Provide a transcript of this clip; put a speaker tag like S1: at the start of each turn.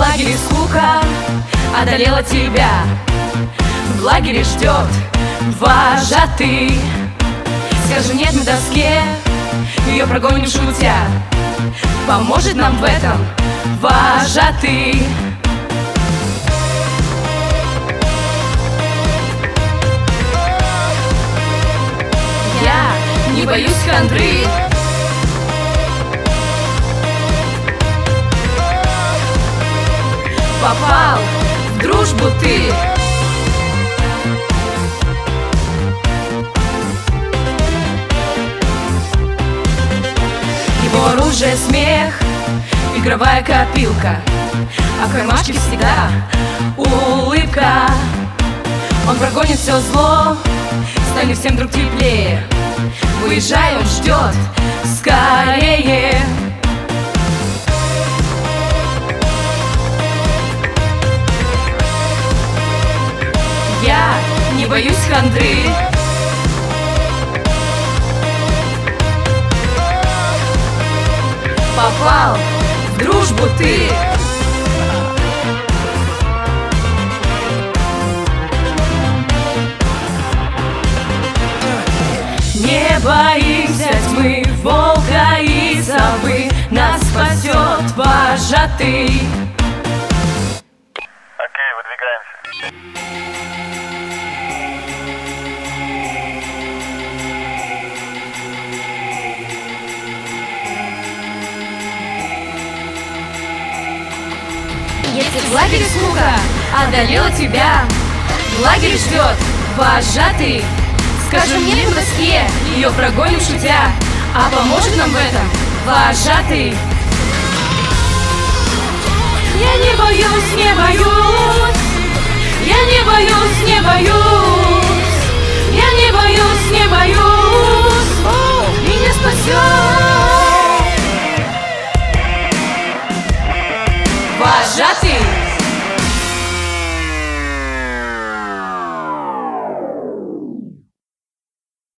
S1: лагере скука одолела тебя. В лагере ждет вожатый. Скажи нет на доске, ее прогоним шутя. Поможет нам в этом вожатый. Я не боюсь хандры. Попал в дружбу ты. Его оружие смех, игровая копилка, а в кармашке всегда улыбка. Он прогонит все зло, станет всем друг теплее. Выезжай, он ждет скорее. Я не боюсь хандры. Попал в дружбу ты. Не боимся тьмы, волка и совы, нас спасет вожатый.
S2: Окей, выдвигаемся.
S1: Если в лагере скука одолела тебя, в лагере ждет вожатый. Скажи мне на доске, ее прогоним шутя, а поможет нам в этом вожатый. Я не боюсь, не боюсь. Я не боюсь, не боюсь. Я не боюсь, не боюсь.